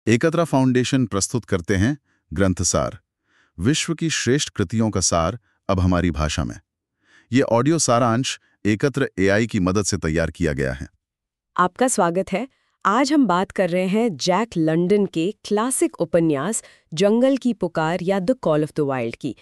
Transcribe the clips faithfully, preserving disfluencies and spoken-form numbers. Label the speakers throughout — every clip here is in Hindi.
Speaker 1: एकत्रा फाउंडेशन प्रस्तुत करते हैं ग्रंथसार, विश्व की श्रेष्ठ कृतियों का सार अब हमारी भाषा में। ये ऑडियो सारांश एकत्र एआई की मदद से तैयार किया गया है।
Speaker 2: आपका स्वागत है। आज हम बात कर रहे हैं जैक लंडन के क्लासिक उपन्यास जंगल की पुकार या the call of the wild की।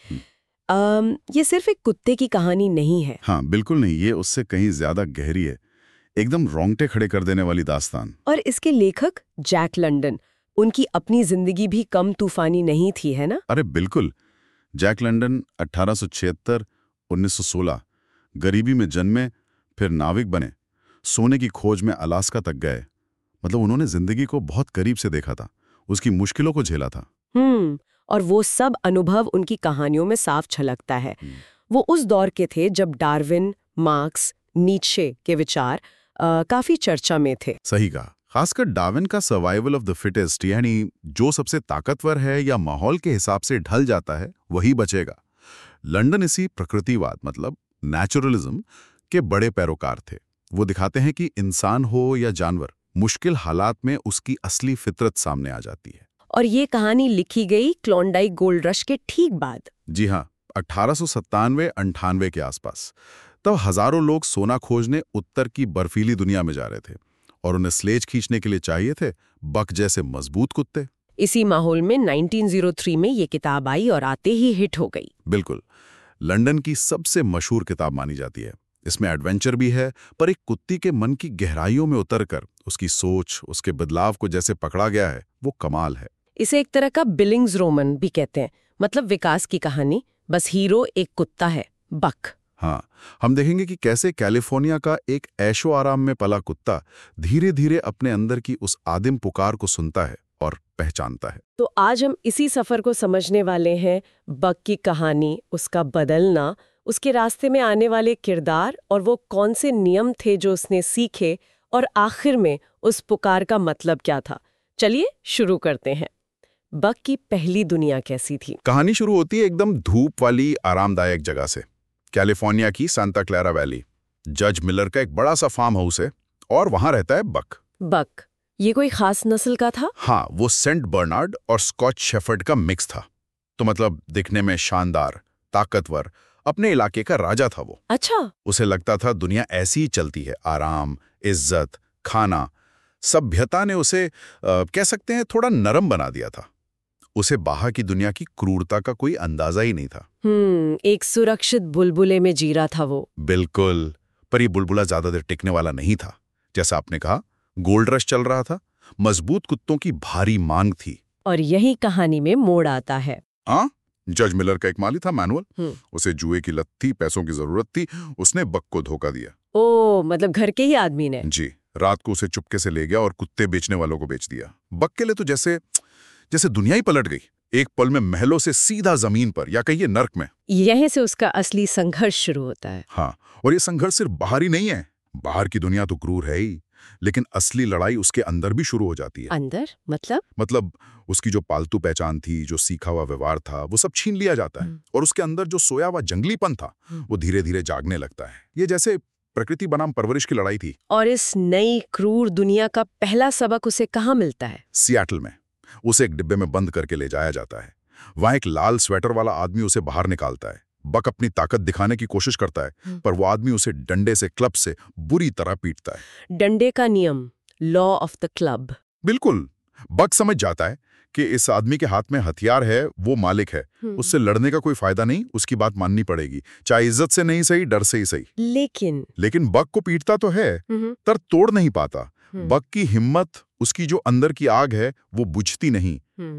Speaker 2: अम, ये सिर्फ एक कुत्ते की कहानी नहीं है।
Speaker 1: हाँ, बिल्कुल नहीं, ये उससे कहीं ज्यादा गहरी है, एकदम रोंगटे खड़े कर देने वाली दास्तान।
Speaker 2: और इसके लेखक जैक लंडन, उनकी अपनी जिंदगी भी कम तूफानी नहीं थी, है ना?
Speaker 1: अरे बिल्कुल। जैक लंडन अठारह सौ छिहत्तर उन्नीस सौ सोलह गरीबी में जन्मे, फिर नाविक बने, सोने की खोज में अलास्का तक गए। मतलब उन्होंने जिंदगी को बहुत करीब से देखा था, उसकी मुश्किलों को झेला था।
Speaker 2: हम्म और वो सब अनुभव उनकी कहानियों में साफ झलकता है। वो उस दौर के थे जब डार्विन, मार्क्स, नीत्शे के विचार आ, काफी चर्चा में थे।
Speaker 1: सही कहा। खासकर डार्विन का सर्वाइवल ऑफ द फिटेस्ट, यानी जो सबसे ताकतवर है या माहौल के हिसाब से ढल जाता है वही बचेगा। लंडन इसी प्रकृतिवाद मतलब नेचुरलिज्म के बड़े पैरोकार थे। वो दिखाते हैं कि इंसान हो या जानवर, मुश्किल हालात में उसकी असली फितरत सामने आ जाती है।
Speaker 2: और ये कहानी लिखी गई क्लोंडाइक गोल्ड रश के ठीक बाद।
Speaker 1: जी हाँ, अठारह सौ सत्तानवे अंठानवे के आसपास। तब हजारों लोग सोना खोजने उत्तर की बर्फीली दुनिया में जा रहे थे और उन्हें स्लेज खींचने के लिए चाहिए थे बक जैसे मजबूत कुत्ते।
Speaker 2: इसी माहौल में उन्नीस सौ तीन में ये किताब आई और आते ही हिट हो गई।
Speaker 1: बिल्कुल, लंदन की सबसे मशहूर किताब मानी जाती है। इसमें एडवेंचर भी है, पर एक कुत्ती के मन की गहराइयों में उतरकर उसकी सोच, उसके बदलाव को जैसे पकड़ा गया है, वो कमाल है।
Speaker 2: इसे एक तरह का बिलिंग्स रोमन भी कहते हैं, मतलब विकास की कहानी, बस हीरो एक कुत्ता है, बक।
Speaker 1: हाँ, हम देखेंगे कि कैसे कैलिफोर्निया का एक ऐशो आराम में पला कुत्ता धीरे धीरे अपने अंदर की उस आदिम पुकार को सुनता है और पहचानता है।
Speaker 2: तो आज हम इसी सफर को समझने वाले हैं, बक की कहानी, उसका बदलना, उसके रास्ते में आने वाले किरदार और वो कौन से नियम थे जो उसने सीखे, और आखिर में उस पुकार का मतलब क्या था। चलिए शुरू करते हैं। बक की पहली दुनिया कैसी थी?
Speaker 1: कहानी शुरू होती है एकदम धूप वाली आरामदायक जगह से, कैलिफोर्निया की सांता क्लारा वैली। जज मिलर का एक बड़ा सा फार्म हाउस है और वहां रहता है बक।
Speaker 2: बक, ये कोई खास नस्ल का था?
Speaker 1: हाँ, वो सेंट बर्नार्ड और स्कॉच शेफर्ड का मिक्स था। तो मतलब दिखने में शानदार, ताकतवर, अपने इलाके का राजा था वो।
Speaker 2: अच्छा।
Speaker 1: उसे लगता था दुनिया ऐसी ही चलती है, आराम, इज्जत, खाना। सभ्यता ने उसे आ, कह सकते हैं थोड़ा नरम बना दिया था। उसे बाहर की दुनिया की क्रूरता का कोई अंदाजा ही नहीं था।
Speaker 2: हम्म एक सुरक्षित बुलबुले में जी रहा था वो।
Speaker 1: बिल्कुल, पर ये बुलबुला ज्यादा देर टिकने वाला नहीं था। जैसा आपने कहा, गोल्ड रश चल रहा था, मजबूत कुत्तों की भारी मांग थी।
Speaker 2: और यही कहानी में मोड़ आता है।
Speaker 1: हाँ, जज मिलर का एक माली था मैनुअल। उसे जुए की लत थी, पैसों की जरूरत थी, उसने बक को धोखा दिया।
Speaker 2: ओ, मतलब घर के ही आदमी ने?
Speaker 1: जी, रात को उसे चुपके से ले गया और कुत्ते बेचने वालों को बेच दिया। बक के लिए तो जैसे जैसे दुनिया ही पलट गई। एक पल में महलों से सीधा जमीन पर, या कहिए नर्क में।
Speaker 2: यहीं से उसका असली संघर्ष शुरू होता है।
Speaker 1: हाँ, और ये संघर्ष सिर्फ बाहर ही नहीं है। बाहर की दुनिया तो क्रूर है ही, लेकिन असली लड़ाई उसके अंदर भी शुरू हो जाती है।
Speaker 2: अंदर मतलब?
Speaker 1: मतलब उसकी जो पालतू पहचान थी, जो सीखा हुआ व्यवहार था, वो सब छीन लिया जाता है और उसके अंदर जो सोया हुआ जंगलीपन था, वो धीरे धीरे जागने लगता है। ये जैसे प्रकृति बनाम परवरिश की लड़ाई थी।
Speaker 2: और इस नई क्रूर दुनिया का पहला सबक उसे कहाँ मिलता है?
Speaker 1: सियाटल में। उसे एक डिब्बे में बंद करके ले जाया जाता है। वहां एक लाल स्वेटर वाला आदमी उसे बाहर निकालता है। बक अपनी ताकत दिखाने की कोशिश करता है, पर वो आदमी उसे डंडे से, क्लब से बुरी तरह पीटता है।
Speaker 2: डंडे का नियम, लॉ ऑफ द क्लब।
Speaker 1: बिल्कुल। बक समझ जाता है कि इस आदमी के हाथ में हथियार है, वो मालिक है, उससे लड़ने का कोई फायदा नहीं, उसकी बात माननी पड़ेगी, चाहे इज्जत से नहीं सही, डर से ही सही।
Speaker 2: लेकिन
Speaker 1: लेकिन बक को पीटता तो है, पर तोड़ नहीं पाता। बक की हिम्मत, उसकी जो अंदर की आग है, वो बुझती नहीं।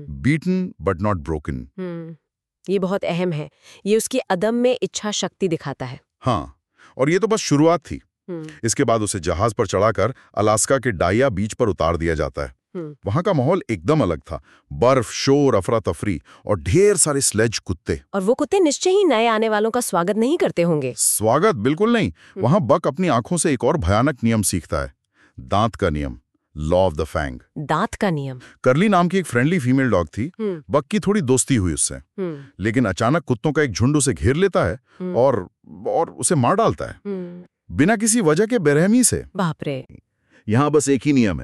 Speaker 1: Beaten but not broken.
Speaker 2: ये बहुत अहम है। ये उसकी अदम में इच्छा शक्ति दिखाता है।
Speaker 1: हाँ, और ये तो बस शुरुआत थी। इसके बाद उसे जहाज पर चढ़ाकर अलास्का के डाइया बीच पर उतार दिया जाता है। वहां का माहौल एकदम अलग था। बर्फ, शोर, अफरा तफरी और ढेर सारे स्लेज कुत्ते।
Speaker 2: और वो कुत्ते निश्चय ही नए आने वालों का स्वागत नहीं करते होंगे।
Speaker 1: स्वागत बिल्कुल नहीं। वहां बक अपनी आंखों से एक और भयानक नियम सीखता है, दांत का नियम, लॉ ऑफ द फैंग।
Speaker 2: दांत का नियम।
Speaker 1: करली नाम की एक फ्रेंडली फीमेल डॉग थी। बक की थोड़ी दोस्ती हुई उससे, लेकिन अचानक कुत्तों का एक झुंड उसे घेर लेता है और और उसे मार डालता है, बिना किसी वजह के, बेरहमी से।
Speaker 2: बाप रे।
Speaker 1: यहाँ बस एक ही नियम है,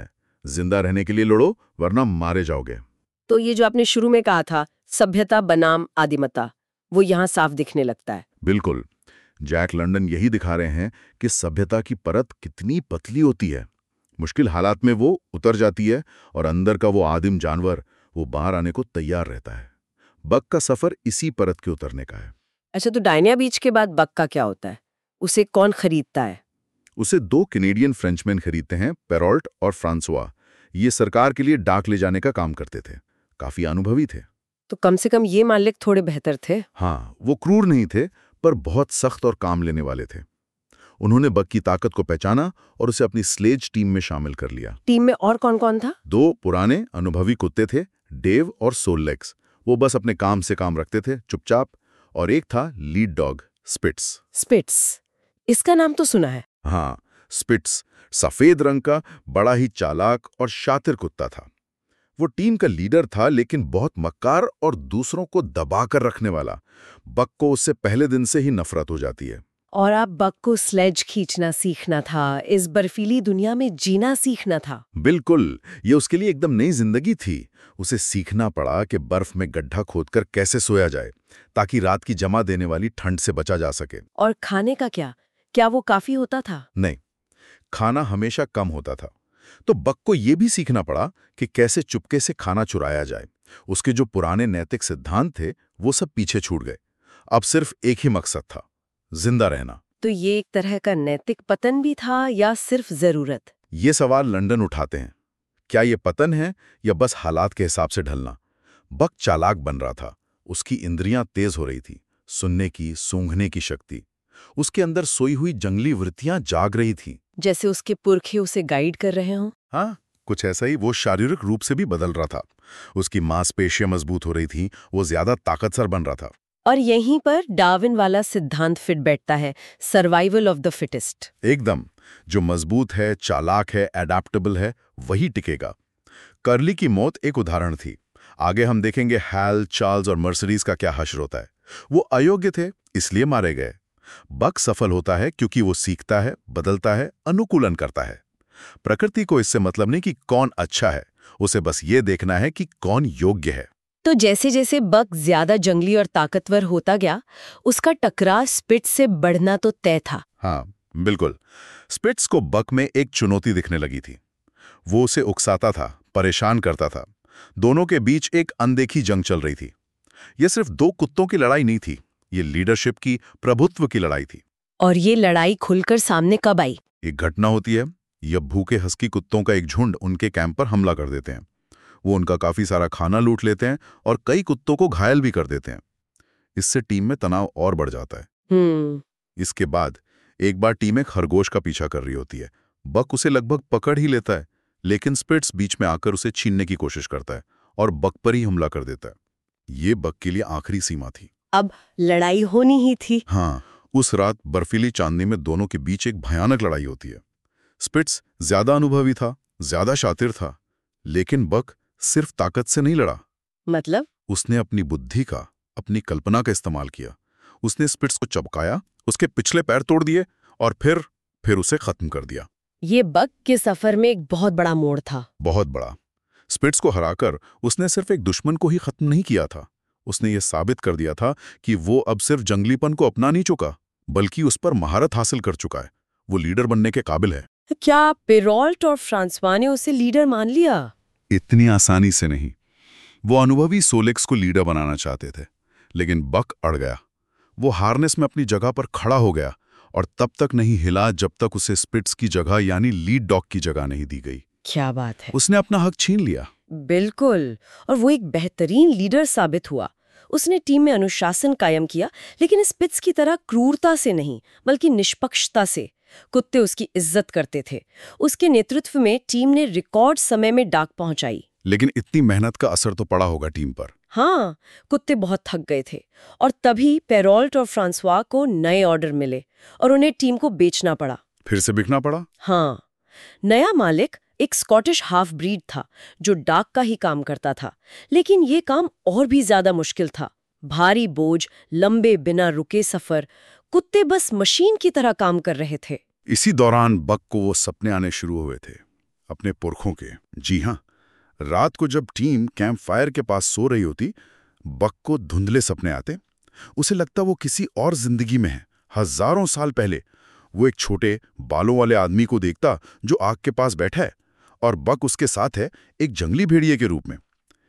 Speaker 1: जिंदा रहने के लिए लड़ो वरना मारे जाओगे।
Speaker 2: तो ये जो आपने शुरू में कहा था, सभ्यता बनाम आदिमता, वो यहाँ साफ दिखने लगता है।
Speaker 1: बिल्कुल। जैक लंडन यही दिखा रहे हैं कि सभ्यता की परत कितनी पतली होती है। मुश्किल हालात में वो उतर जाती है और अंदर का वो आदिम जानवर वो बाहर आने को तैयार रहता है। बक का सफर इसी परत के उतरने का है।
Speaker 2: अच्छा, तो डायनिया बीच के बाद बक का क्या होता है? उसे कौन खरीदता है?
Speaker 1: उसे दो कैनेडियन फ्रेंचमैन खरीदते हैं, पेरॉल्ट और फ्रांसवा। ये सरकार के लिए डाक ले जाने का काम करते थे, काफी अनुभवी थे।
Speaker 2: तो कम से कम ये मालिक थोड़े बेहतर थे।
Speaker 1: हाँ, वो क्रूर नहीं थे पर बहुत सख्त और काम लेने वाले थे। उन्होंने बक की ताकत को पहचाना और उसे अपनी स्लेज टीम में शामिल कर लिया।
Speaker 2: टीम में और कौन कौन था?
Speaker 1: दो पुराने अनुभवी कुत्ते थे, डेव और सोललेग्स। वो बस अपने काम से काम रखते थे, चुपचाप। और एक था लीड डॉग, स्पिट्स।
Speaker 2: स्पिट्स, इसका नाम तो सुना है।
Speaker 1: हाँ, स्पिट्स सफेद रंग का बड़ा ही चालाक और शातिर कुत्ता था। वो टीम का लीडर था, लेकिन बहुत मक्कार और दूसरों को दबाकर रखने वाला। बक को उससे पहले दिन से ही नफरत हो जाती है।
Speaker 2: और अब बक को स्लेज खींचना सीखना था, इस बर्फीली दुनिया में जीना सीखना था।
Speaker 1: बिल्कुल, ये उसके लिए एकदम नई जिंदगी थी। उसे सीखना पड़ा कि बर्फ में गड्ढा खोदकर कैसे सोया जाए ताकि रात की जमा देने वाली ठंड से बचा जा सके।
Speaker 2: और खाने का क्या? क्या वो काफी होता था?
Speaker 1: नहीं, खाना हमेशा कम होता था। तो बक को यह भी सीखना पड़ा कि कैसे चुपके से खाना चुराया जाए। उसके जो पुराने नैतिक सिद्धांत थे वो सब पीछे छूट गए। अब सिर्फ एक ही मकसद था, जिंदा रहना।
Speaker 2: तो ये एक तरह का नैतिक पतन भी था या सिर्फ जरूरत?
Speaker 1: ये सवाल लंदन उठाते हैं। क्या ये पतन है या बस हालात के हिसाब से ढलना? बक चालाक बन रहा था, उसकी इंद्रियां तेज हो रही थी, सुनने की, सूंघने की शक्ति। उसके अंदर सोई हुई जंगली वृत्तियां जाग रही थी,
Speaker 2: जैसे उसके पुरखे उसे गाइड कर रहे हों।
Speaker 1: हाँ, कुछ ऐसा ही। वो शारीरिक रूप से भी बदल रहा था। उसकी मांसपेशियां मजबूत हो रही थीं, वो ज्यादा ताकतवर बन रहा था।
Speaker 2: और यहीं पर डार्विन वाला सिद्धांत फिट बैठता है, सर्वाइवल ऑफ द फिटेस्ट।
Speaker 1: एकदम, जो मजबूत है, चालाक है, एडेप्टेबल है, वही टिकेगा। कर्ली की मौत एक उदाहरण थी। आगे हम देखेंगे हैल, चार्ल्स और मर्सिडीज का क्या हश्र होता है। वो अयोग्य थे, इसलिए मारे गए। बक सफल होता है क्योंकि वो सीखता है, बदलता है, अनुकूलन करता है। प्रकृति को इससे मतलब नहीं कि कौन अच्छा है, उसे बस ये देखना है कि कौन योग्य है।
Speaker 2: तो जैसे जैसे बक ज्यादा जंगली और ताकतवर होता गया, उसका टकराव स्पिट्स से बढ़ना तो तय था।
Speaker 1: हाँ, बिल्कुल। स्पिट्स को बक में एक चुनौती दिखने लगी थी। वो उसे उकसाता था, परेशान करता था। दोनों के बीच एक अनदेखी जंग चल रही थी। ये सिर्फ दो कुत्तों की लड़ाई नहीं थी, ये लीडरशिप की, प्रभुत्व की लड़ाई थी।
Speaker 2: और ये लड़ाई खुलकर सामने कब आई?
Speaker 1: एक घटना होती है, यह भूखे हस्की कुत्तों का एक झुंड उनके कैंप पर हमला कर देते हैं। वो उनका काफी सारा खाना लूट लेते हैं और कई कुत्तों को घायल भी कर देते हैं। इससे टीम में तनाव और बढ़ जाता है।
Speaker 2: हम्म
Speaker 1: इसके बाद एक बार टीम एक खरगोश का पीछा कर रही होती है। बक उसे लगभग पकड़ ही लेता है, लेकिन स्पिट्स बीच में आकर उसे छीनने की कोशिश करता है और बक पर ही हमला कर देता है। ये बक के लिए आखिरी सीमा थी।
Speaker 2: अब लड़ाई होनी ही थी।
Speaker 1: हाँ, उस रात बर्फीली चांदनी में दोनों के बीच एक भयानक लड़ाई होती है। स्पिट्स ज्यादा अनुभवी था, ज्यादा शातिर था, लेकिन बक सिर्फ ताकत से नहीं लड़ा।
Speaker 2: मतलब?
Speaker 1: उसने अपनी बुद्धि का, अपनी कल्पना का इस्तेमाल किया। उसने स्पिट्स को चबकाया, उसके पिछले पैर तोड़ दिए और फिर फिर उसे खत्म कर दिया।
Speaker 2: ये बक के सफर में एक बहुत बड़ा मोड़ था।
Speaker 1: बहुत बड़ा। स्पिट्स को हराकर उसने सिर्फ एक दुश्मन को ही खत्म नहीं किया था, उसने ये साबित कर दिया था कि वो अब सिर्फ जंगलीपन को अपना नहीं चुका, बल्कि उस पर महारत हासिल कर चुका है। वो लीडर बनने के काबिल है।
Speaker 2: क्या पेरॉल्ट और फ्रांसवा ने उसे लीडर मान लिया?
Speaker 1: इतनी आसानी से नहीं। वो अनुभवी सोलेक्स को लीडर बनाना चाहते थे, लेकिन बक अड़ गया। वो हार्नेस में अपनी जगह पर खड़ा हो गया और तब तक नहीं हिला जब तक उसे स्पिट्स की जगह यानी लीड डॉग की जगह नहीं दी गई।
Speaker 2: क्या बात है!
Speaker 1: उसने अपना हक छीन लिया।
Speaker 2: बिल्कुल, और वो एक बेहतरीन लीडर साबित हुआ। उसने टीम में अनुशासन कायम किया, लेकिन स्पिट्स की तरह क्रूरता से नहीं, बल्कि निष्पक्षता से। कुत्ते उसकी इज्जत करते थे। उसके नेतृत्व में टीम ने रिकॉर्ड समय में डाक पहुंचाई।
Speaker 1: लेकिन इतनी मेहनत का असर तो पड़ा होगा टीम पर।
Speaker 2: हाँ, कुत्ते बहुत थक गए थे और तभी पेरॉल्ट और फ्रांसवा को नए ऑर्डर मिले और उन्हें टीम को बेचना पड़ा।
Speaker 1: फिर से बिकना पड़ा।
Speaker 2: हाँ, नया मालिक एक स्कॉटिश हाफ ब्रीड था जो डाक का ही काम करता था, लेकिन ये काम और भी ज्यादा मुश्किल था। भारी बोझ, लंबे बिना रुके सफर, कुत्ते बस मशीन की तरह काम कर रहे थे।
Speaker 1: इसी दौरान बक को वो सपने आने शुरू हुए थे। अपने पुरखों के। जी हाँ, रात को जब टीम कैंप फायर के पास सो रही होती, बक को धुंधले सपने आते। उसे लगता वो किसी और जिंदगी में है। हजारों साल पहले वो एक छोटे बालों वाले आदमी को देखता जो आग के पास बैठा है, और बक उसके साथ है एक जंगली भेड़िए के रूप में।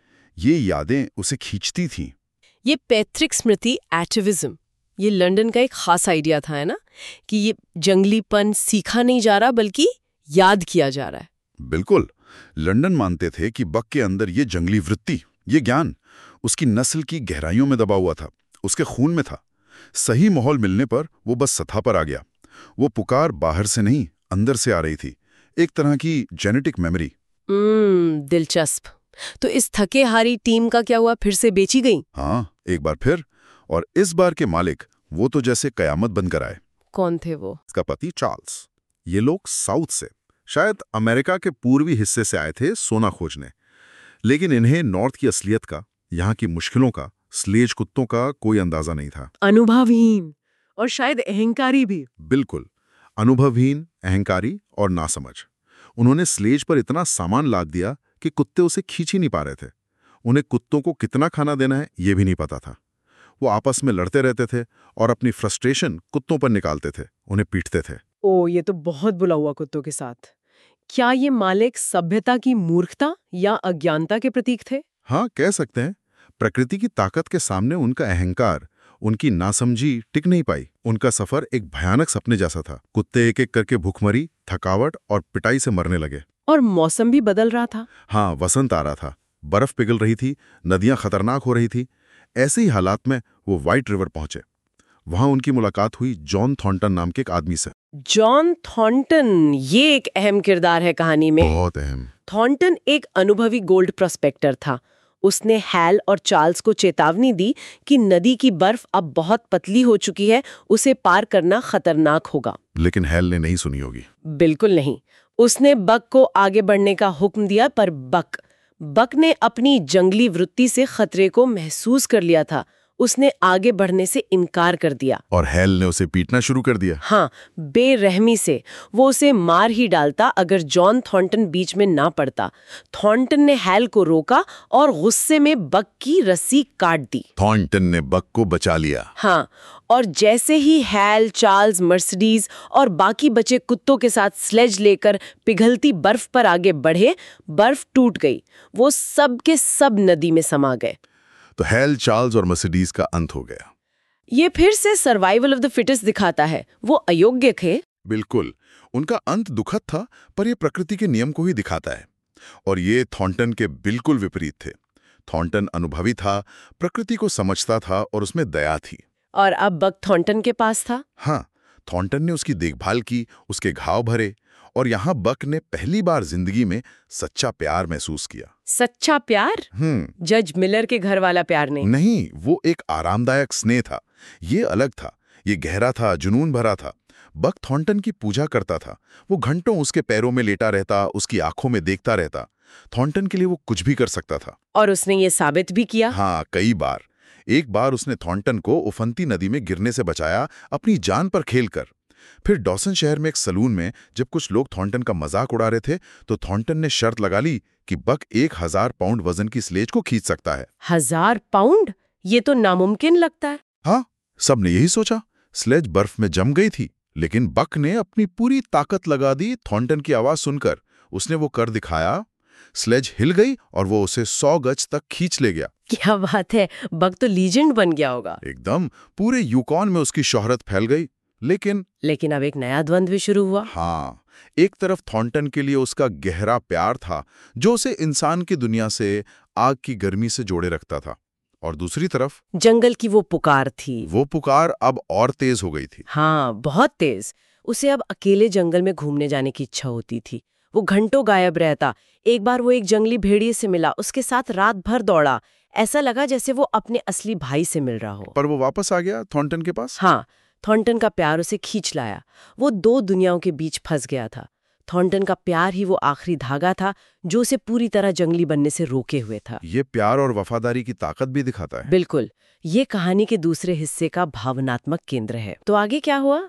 Speaker 1: ये यादें उसे खींचती थीं।
Speaker 2: ये पैतृक स्मृति एटिविज्म, ये लंदन का एक खास आइडिया था, है ना, कि ये जंगलीपन सीखा नहीं जा रहा बल्कि याद किया जा रहा है।
Speaker 1: बिल्कुल। लंदन मानते थे कि बक के अंदर ये जंगली वृत्ति, ये ज्ञान उसकी नस्ल की गहराइयों में दबा हुआ था, उसके खून में था। सही माहौल मिलने पर वो बस सतह पर आ गया। वो पुकार बाहर से नहीं, अंदर से आ रही थी, एक तरह की जेनेटिक मेमोरी।
Speaker 2: हम्म, दिलचस्प। तो इस थके हारी टीम का क्या हुआ, फिर से बेची गई?
Speaker 1: हाँ, एक बार फिर। और इस बार के मालिक वो तो जैसे कयामत बनकर आए।
Speaker 2: कौन थे वो?
Speaker 1: इसका पति चार्ल्स। ये लोग साउथ से, शायद अमेरिका के पूर्वी हिस्से से आए थे सोना खोजने। लेकिन इन्हें नॉर्थ की असलियत का, यहाँ की मुश्किलों का, स्लेज कुत्तों का कोई अंदाजा नहीं था।
Speaker 2: अनुभवहीन और शायद अहंकारी भी।
Speaker 1: बिल्कुल, अनुभवहीन, अहंकारी और नासमझ। उन्होंने स्लेज पर इतना सामान लाद दिया कि कुत्ते उसे खींच ही नहीं पा रहे थे। उन्हें कुत्तों को कितना खाना देना है ये भी नहीं पता था। वो आपस में लड़ते रहते थे और अपनी फ्रस्ट्रेशन कुत्तों पर निकालते थे, उन्हें पीटते थे।
Speaker 2: ओ, ये तो बहुत बुरा हुआ कुत्तों के साथ। क्या ये मालिक सभ्यता की मूर्खता या अज्ञानता के प्रतीक थे?
Speaker 1: हाँ, कह सकते हैं। प्रकृति की ताकत के सामने उनका अहंकार, उनकी नासमझी टिक नहीं पाई। उनका सफर एक भयानक सपने जैसा था। कुत्ते एक एक करके भूखमरी, थकावट और पिटाई से मरने लगे।
Speaker 2: और मौसम भी बदल रहा था।
Speaker 1: हाँ, वसंत आ रहा था, बर्फ पिघल रही थी, नदियां खतरनाक हो रही थी। ऐसे ही हालात में वो व्हाइट रिवर पहुंचे। वहां उनकी मुलाकात हुई जॉन थॉर्नटन नाम के एक आदमी से।
Speaker 2: जॉन थॉर्नटन, ये एक अहम किरदार है कहानी में।
Speaker 1: बहुत अहम।
Speaker 2: थॉर्नटन एक अनुभवी गोल्ड प्रोस्पेक्टर था। उसने हैल और चार्ल्स को चेतावनी दी कि नदी की बर्फ अब बहुत पतली हो चुकी है, उसे पार करना खतरनाक होगा।
Speaker 1: लेकिन हैल ने नहीं सुनी होगी।
Speaker 2: बिल्कुल नहीं। उसने बक को आगे बढ़ने का हुक्म दिया, पर बक बक ने अपनी जंगली वृत्ति से खतरे को महसूस कर लिया था। उसने आगे बढ़ने से इनकार कर दिया।
Speaker 1: और हैल ने उसे पीटना शुरू कर दिया।
Speaker 2: हाँ, बेरहमी से। वो उसे मार ही डालता अगर जॉन थॉर्नटन बीच में ना पड़ता। थॉर्नटन ने हैल को रोका और गुस्से में बक की रस्सी काट दी।
Speaker 1: थॉर्नटन ने बक को बचा लिया।
Speaker 2: हाँ, और जैसे ही हैल, चार्ल्स, मर्सिडीज और बाकी बचे कुत्तों के साथ स्लेज लेकर पिघलती बर्फ पर आगे बढ़े, बर्फ टूट गई। वो सब के सब नदी में समा गए।
Speaker 1: तो हैल, चार्ल्स और मर्सिडीज का अंत हो गया।
Speaker 2: ये फिर से सर्वाइवल ऑफ द फिटेस्ट दिखाता है। वो अयोग्य थे।
Speaker 1: बिल्कुल, उनका अंत दुखद था, पर यह प्रकृति के नियम को ही दिखाता है। और ये थॉर्नटन के बिल्कुल विपरीत थे। थॉर्नटन अनुभवी था, प्रकृति को समझता था और उसमें दया थी।
Speaker 2: और अब बक थॉर्नटन के पास था।
Speaker 1: हाँ, थॉर्नटन ने उसकी देखभाल की, उसके घाव भरे, और यहाँ बक ने पहली बार जिंदगी में सच्चा प्यार महसूस किया।
Speaker 2: सच्चा प्यार?
Speaker 1: हम्म
Speaker 2: जज मिलर के घर वाला प्यार नहीं।
Speaker 1: नहीं, वो एक आरामदायक स्नेह था। ये अलग था, ये गहरा था, जुनून भरा था। बक थॉर्नटन की पूजा करता था। वो घंटों उसके पैरों में लेटा रहता, उसकी आंखों में देखता रहता। थॉर्नटन के लिए वो कुछ भी कर सकता था।
Speaker 2: और उसने ये साबित भी किया।
Speaker 1: हाँ, कई बार। एक बार उसने थॉर्नटन को उफनती नदी में गिरने से बचाया, अपनी जान पर खेलकर। फिर डॉसन शहर में एक सलून में जब कुछ लोग थॉर्नटन का मजाक उड़ा रहे थे, तो थॉर्नटन ने शर्त लगा ली कि बक एक हजार पाउंड वजन की स्लेज को खींच सकता है।
Speaker 2: हजार पाउंड? ये तो नामुमकिन लगता है।
Speaker 1: हाँ, सबने यही सोचा। स्लेज बर्फ में जम गई थी, लेकिन बक ने अपनी पूरी ताकत लगा दी। थॉर्नटन की आवाज सुनकर उसने वो कर दिखाया। स्लेज हिल गई और वो उसे सौ गज तक खींच ले गया।
Speaker 2: क्या बात है, बक तो लीजेंड बन गया होगा।
Speaker 1: एकदम, पूरे यूकॉन में उसकी शोहरत फैल गई। लेकिन
Speaker 2: लेकिन अब एक नया द्वंद्व भी शुरू हुआ।
Speaker 1: हाँ, एक तरफ थॉर्नटन के लिए उसका गहरा प्यार था, जो उसे इंसान की दुनिया से, आग की गर्मी से जोड़े रखता था, और दूसरी तरफ
Speaker 2: जंगल की वो पुकार थी।
Speaker 1: वो पुकार अब और तेज हो गई थी।
Speaker 2: हाँ, बहुत तेज। उसे अब अकेले जंगल में घूमने जाने की इच्छा होती थी। वो घंटों गायब रहता। एक बार वो एक जंगली भेड़िए से मिला, उसके साथ रात भर दौड़ा। ऐसा लगा जैसे वो अपने असली भाई से मिल रहा हो।
Speaker 1: पर वो वापस आ गया थॉर्नटन के पास।
Speaker 2: हाँ, थॉर्नटन का प्यार उसे खींच लाया। वो दो दुनियाओं के बीच फंस गया था। थॉर्नटन का प्यार ही वो आखिरी धागा था जो उसे पूरी तरह जंगली बनने से रोके हुए था।
Speaker 1: ये प्यार और वफादारी की ताकत भी दिखाता है।
Speaker 2: बिल्कुल, ये कहानी के दूसरे हिस्से का भावनात्मक केंद्र है। तो आगे क्या हुआ?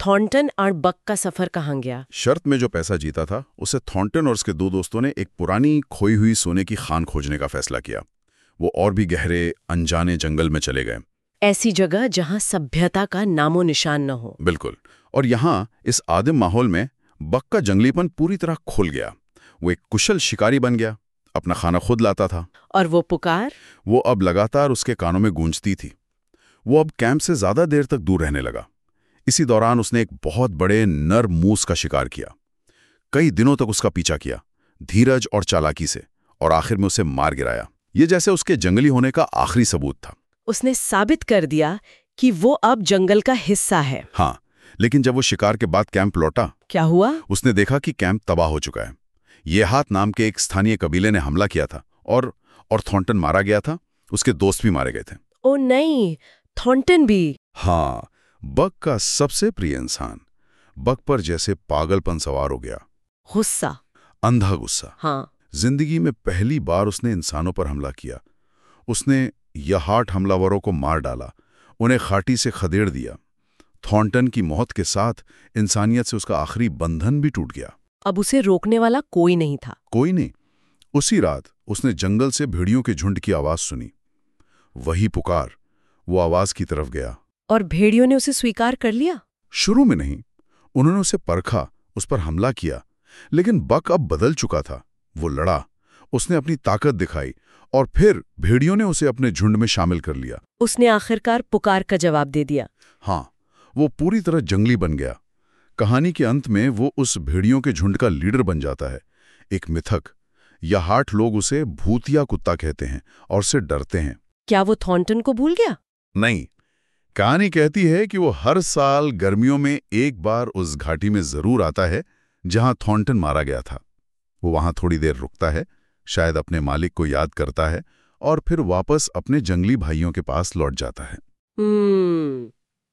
Speaker 2: थॉर्नटन और बक का सफर कहाँ गया?
Speaker 1: शर्त में जो पैसा जीता था उसे थॉर्नटन और उसके दो दोस्तों ने एक पुरानी खोई हुई सोने की खान खोजने का फैसला किया। वो और भी गहरे अनजाने जंगल में चले गए।
Speaker 2: ऐसी जगह जहाँ सभ्यता का नामो निशान न हो।
Speaker 1: बिल्कुल। और यहाँ इस आदिम माहौल में बक का जंगलीपन पूरी तरह खुल गया। वो एक कुशल शिकारी बन गया, अपना खाना खुद लाता था।
Speaker 2: और वो पुकार?
Speaker 1: वो अब लगातार उसके कानों में गूंजती थी। वो अब कैंप से ज्यादा देर तक दूर रहने लगा। इसी दौरान उसने एक बहुत बड़े नर मूस का शिकार किया। कई दिनों तक उसका पीछा किया, धीरज और चालाकी से, और आखिर में उसे मार गिराया। ये जैसे उसके जंगली होने का आखिरी सबूत था।
Speaker 2: उसने साबित कर दिया कि वो अब जंगल का हिस्सा है।
Speaker 1: हाँ, लेकिन जब वो शिकार के बाद कैंप लौटा,
Speaker 2: क्या हुआ?
Speaker 1: उसने देखा कि कैंप तबाह हो चुका है। ये हाथ नाम के एक स्थानीय कबीले ने हमला किया था और और थॉर्नटन मारा गया था। उसके दोस्त भी मारे गए थे।
Speaker 2: ओ नहीं, थॉर्नटन भी?
Speaker 1: हाँ, बक का सबसे प्रिय इंसान। बक पर जैसे पागलपन सवार हो गया।
Speaker 2: गुस्सा?
Speaker 1: अंधा गुस्सा।
Speaker 2: हाँ।
Speaker 1: जिंदगी में पहली बार उसने इंसानों पर हमला किया। उसने यहाट हमलावरों को मार डाला, उन्हें खाटी से खदेड़ दिया। थॉर्नटन की मौत के साथ इंसानियत से उसका आखिरी बंधन भी टूट गया।
Speaker 2: अब उसे रोकने वाला कोई नहीं था।
Speaker 1: कोई नहीं। उसी रात उसने जंगल से भेड़ियों के झुंड की आवाज सुनी। वही पुकार, वो आवाज की तरफ गया।
Speaker 2: और भेड़ियों ने उसे स्वीकार कर लिया?
Speaker 1: शुरू में नहीं। उन्होंने उसे परखा, उस पर हमला किया, लेकिन बक अब बदल चुका था। वो लड़ा, उसने अपनी ताकत दिखाई, और फिर भेड़ियों ने उसे अपने झुंड में शामिल कर लिया।
Speaker 2: उसने आखिरकार पुकार का जवाब दे दिया।
Speaker 1: हाँ, वो पूरी तरह जंगली बन गया। कहानी के अंत में वो उस भेड़ियों के झुंड का लीडर बन जाता है, एक मिथक। यहाट लोग उसे भूतिया कुत्ता कहते हैं और उससे डरते हैं।
Speaker 2: क्या वो थॉर्नटन को भूल गया?
Speaker 1: नहीं। कहानी कहती है कि वो हर साल गर्मियों में एक बार उस घाटी में जरूर आता है जहां थॉर्नटन मारा गया था। वो वहां थोड़ी देर रुकता है, शायद अपने मालिक को याद करता है, और फिर वापस अपने जंगली भाइयों के पास लौट जाता है।
Speaker 2: हम्म,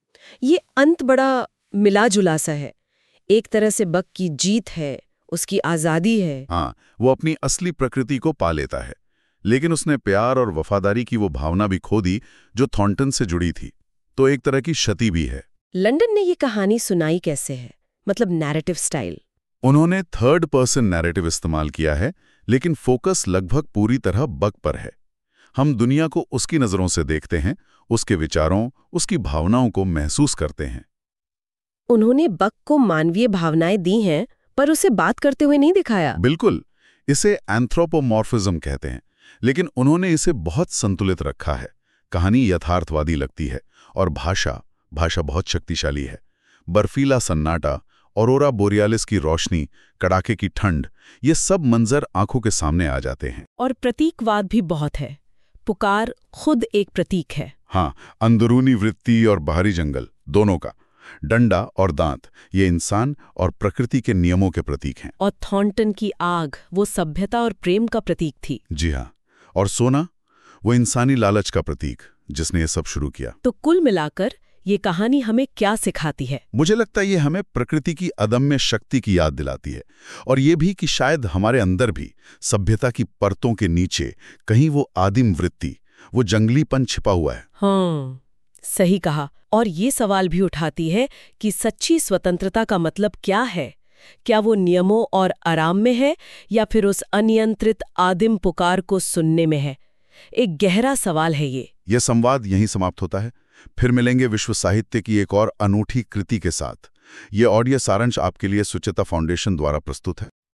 Speaker 2: ये अंत बड़ा मिला जुला सा है। एक तरह से बक की जीत है, उसकी आजादी है।
Speaker 1: हाँ, वो अपनी असली प्रकृति को पा लेता है, लेकिन उसने प्यार और वफादारी की वो भावना भी खो दी जो थॉर्नटन से जुड़ी थी। तो एक तरह की क्षति भी है।
Speaker 2: लंदन ने ये कहानी सुनाई कैसे है, मतलब नैरेटिव स्टाइल?
Speaker 1: उन्होंने थर्ड पर्सन नैरेटिव इस्तेमाल किया है, लेकिन फोकस लगभग पूरी तरह बक पर है। हम दुनिया को उसकी नजरों से देखते हैं, उसके विचारों, उसकी भावनाओं को महसूस करते हैं।
Speaker 2: उन्होंने बक को मानवीय भावनाएं दी हैं, पर उसे बात करते हुए नहीं दिखाया।
Speaker 1: बिल्कुल। इसे एंथ्रोपोमॉर्फिज्म कहते हैं, लेकिन उन्होंने इसे बहुत संतुलित रखा है। कहानी यथार्थवादी लगती है, और भाषा भाषा बहुत शक्तिशाली है। बर्फीला सन्नाटा, ऑरोरा बोरियालिस की रोशनी, कड़ाके की ठंड, ये सब मंजर आंखों के सामने आ जाते हैं।
Speaker 2: और प्रतीकवाद भी बहुत है। पुकार खुद एक प्रतीक है।
Speaker 1: हाँ, अंदरूनी वृत्ति और बाहरी जंगल दोनों का। डंडा और दांत, ये इंसान और प्रकृति के नियमों के प्रतीक हैं।
Speaker 2: और थॉर्नटन की आग, वो सभ्यता और प्रेम का प्रतीक थी।
Speaker 1: जी हाँ। और सोना, वो इंसानी लालच का प्रतीक, जिसने ये सब शुरू किया।
Speaker 2: तो कुल मिलाकर ये कहानी हमें क्या सिखाती है?
Speaker 1: मुझे लगता है ये हमें प्रकृति की अदम्य शक्ति की याद दिलाती है, और ये भी कि शायद हमारे अंदर भी सभ्यता की परतों के नीचे कहीं वो आदिम वृत्ति, वो जंगलीपन छिपा हुआ है।
Speaker 2: हाँ, सही कहा। और ये सवाल भी उठाती है कि सच्ची स्वतंत्रता का मतलब क्या है? क्या वो नियमों और आराम में है, या फिर उस अनियंत्रित आदिम पुकार को सुनने में है? एक गहरा सवाल है ये।
Speaker 1: यह संवाद यहीं समाप्त होता है। फिर मिलेंगे विश्व साहित्य की एक और अनूठी कृति के साथ। ये ऑडियो सारांश आपके लिए सुचिता फाउंडेशन द्वारा प्रस्तुत है।